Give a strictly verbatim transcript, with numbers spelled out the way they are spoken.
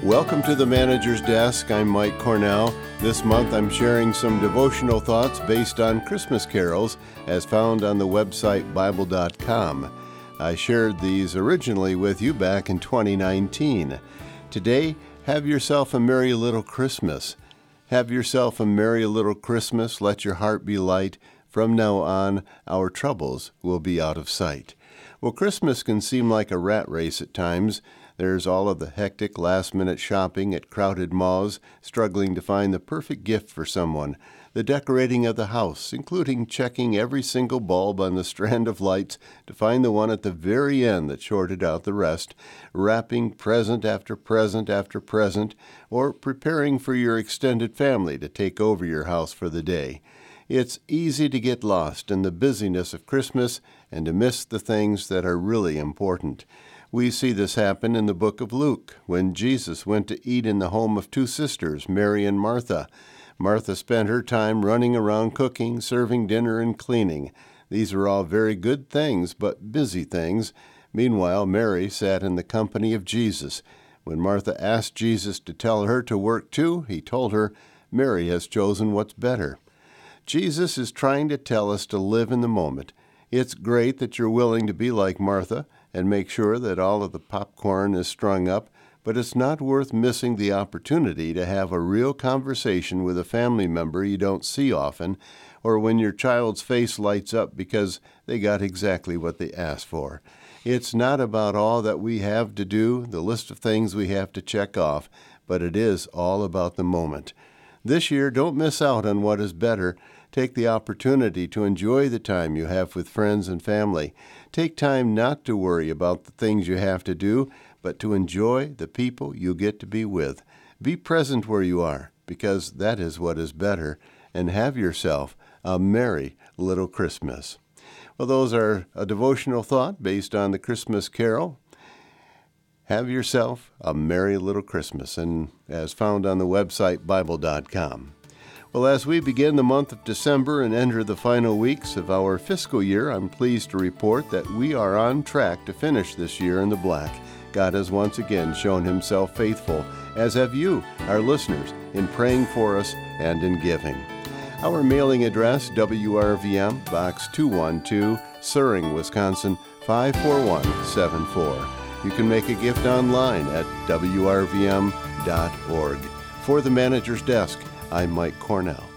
Welcome to the Manager's Desk. I'm Mike Cornell. This month I'm sharing some devotional thoughts based on Christmas carols as found on the website Bible dot com. I shared these originally with you back in twenty nineteen. Today, have yourself a merry little Christmas. Have yourself a merry little Christmas. Let your heart be light. From now on, our troubles will be out of sight. Well, Christmas can seem like a rat race at times. There's all of the hectic last-minute shopping at crowded malls, struggling to find the perfect gift for someone, the decorating of the house, including checking every single bulb on the strand of lights to find the one at the very end that shorted out the rest, wrapping present after present after present, or preparing for your extended family to take over your house for the day. It's easy to get lost in the busyness of Christmas and to miss the things that are really important. We see this happen in the book of Luke, when Jesus went to eat in the home of two sisters, Mary and Martha. Martha spent her time running around cooking, serving dinner, and cleaning. These were all very good things, but busy things. Meanwhile, Mary sat in the company of Jesus. When Martha asked Jesus to tell her to work too, he told her, "Mary has chosen what's better." Jesus is trying to tell us to live in the moment. It's great that you're willing to be like Martha and make sure that all of the popcorn is strung up, but it's not worth missing the opportunity to have a real conversation with a family member you don't see often, or when your child's face lights up because they got exactly what they asked for. It's not about all that we have to do, the list of things we have to check off, but it is all about the moment. This year, don't miss out on what is better. Take the opportunity to enjoy the time you have with friends and family. Take time not to worry about the things you have to do, but to enjoy the people you get to be with. Be present where you are, because that is what is better, and have yourself a merry little Christmas. Well, those are a devotional thought based on the Christmas carol. Have yourself a merry little Christmas, and as found on the website Bible dot com. Well, as we begin the month of December and enter the final weeks of our fiscal year, I'm pleased to report that we are on track to finish this year in the black. God has once again shown himself faithful, as have you, our listeners, in praying for us and in giving. Our mailing address, W R V M, Box two one two, Suring, Wisconsin, five four one seven four. You can make a gift online at W R V M dot org. For the Manager's Desk, I'm Mike Cornell.